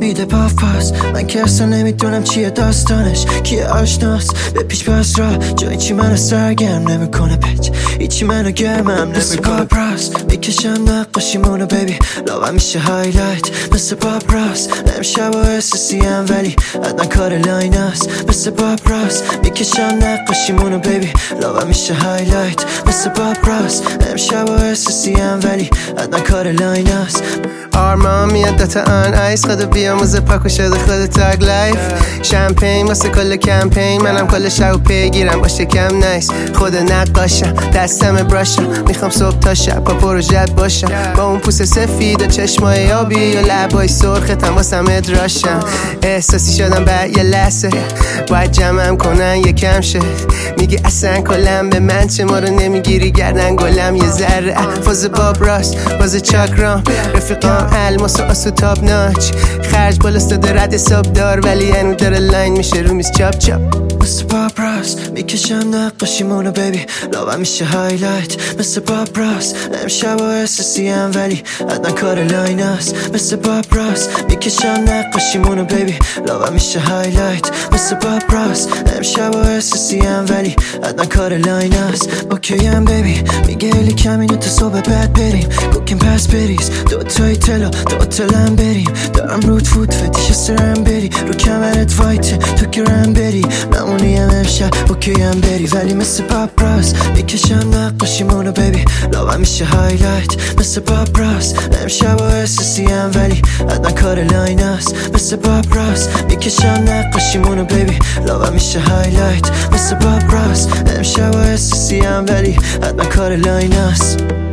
میده پاس من که اصلا نمیدونم چیه داستانش، کیه آشناست به پیش پس را جایی چی منو سرگرم نمیکنه پچ هیچی منو گرمم مثل پاپراس میکشم نقاشیمونو بیبی لاغم میشه هایلایت مثل پاپراس امشب و احساسیم ولی حتما کار لاین است مثل پاپراس میکشم نقاشیمونو بیبی لاغم میشه هایلایت مثل پاپراس امشب و احساسیم ولی حتما کار لاین است آرمان میاد داتا آن آیس خدا بیاموزه پاکو شده خود تاگ لایف شمپین واسه کل کمپین منم کل شب پیگیرم باشه کم نایس خود نقاشم دستم براشم میخوام صبح تا شب پا پروژت باشم با اون پوست سفید و چشمای آبی و لبای سرختم واسم ادراشم احساسی شدم بعد یه لحظه باید جمعم کنن یکم شد میگی اصلا کلم به من چه ما رو نمیگیری گردن گلم یه ذره فاز باب راست فاز چاکرام رفیقام الماس و آسو تاب ناچ خرج بالاستاده رد حساب دار ولی انو داره لاین میشه رو میز چاپ چاپ مثل پاپراس میکشم نقاشیمونو بیبی لاغم میشه هایلایت مثل پاپراس امشب و احساسیم ولی حتما کار لاین است مثل پاپراس میکشم نقاشیمونو بیبی لاغم میشه هایلایت مثل پاپراس امشب و احساسیم ولی حتما کار لاین است اوکیم بیبی میگه الی کمینو تا صبح بعد بریم کوکیم پس بریز دوتای تلو دوتالم بریم دارم رود فود فتیش سرم بری رو کمرت وایته تو گرم بری نمونیم امشب اوکیم بری ولی مثل پاپراس میکشم نقاشیمونو بیبی لاغم میشه هایلایت مثل پاپراس امشب و احساسیم ولی حتما کار لاین است مثل پاپراس میکشم نقاشیمونو بیبی لاغم میشه هایلایت مثل پاپراس امشب و احساسیم ولی حتما کار لاین است